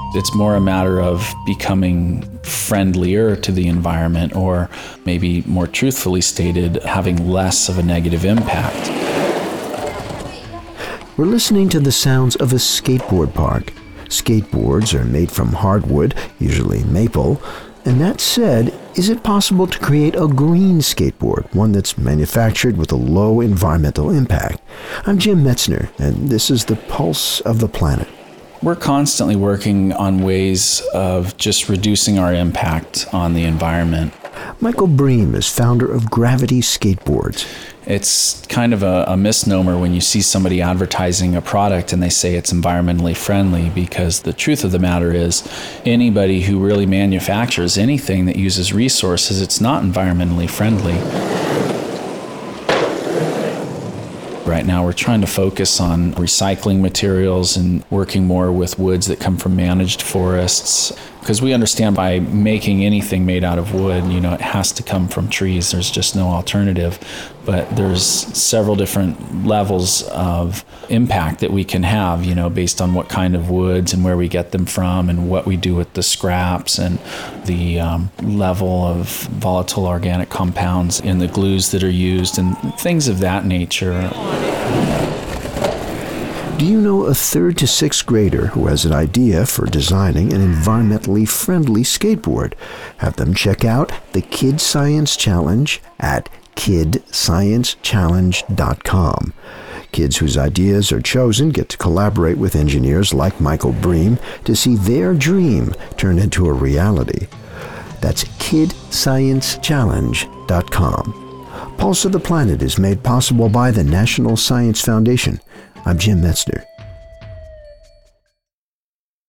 It's more a matter of becoming friendlier to the environment, or maybe more truthfully stated, having less of a negative impact. We're listening to the sounds of a skateboard park. Skateboards are made from hardwood, usually maple. And that said, is it possible to create a green skateboard, one that's manufactured with a low environmental impact? I'm Jim Metzner, and this is the Pulse of the Planet. We're constantly working on ways of just reducing our impact on the environment. Michael Bream is founder of Gravity Skateboards. It's kind of a misnomer when you see somebody advertising a product and they say it's environmentally friendly, because the truth of the matter is anybody who really manufactures anything that uses resources, it's not environmentally friendly. Right now we're trying to focus on recycling materials and working more with woods that come from managed forests, because we understand by making anything made out of wood, it has to come from trees. There's just no alternative. But there's several different levels of impact that we can have, based on what kind of woods and where we get them from and what we do with the scraps and the level of volatile organic compounds in the glues that are used and things of that nature. Do you know a 3rd to 6th grader who has an idea for designing an environmentally friendly skateboard? Have them check out the Kid Science Challenge at kidsciencechallenge.com. Kids whose ideas are chosen get to collaborate with engineers like Michael Bream to see their dream turn into a reality. That's kidsciencechallenge.com. Pulse of the Planet is made possible by the National Science Foundation. I'm Jim Metzner.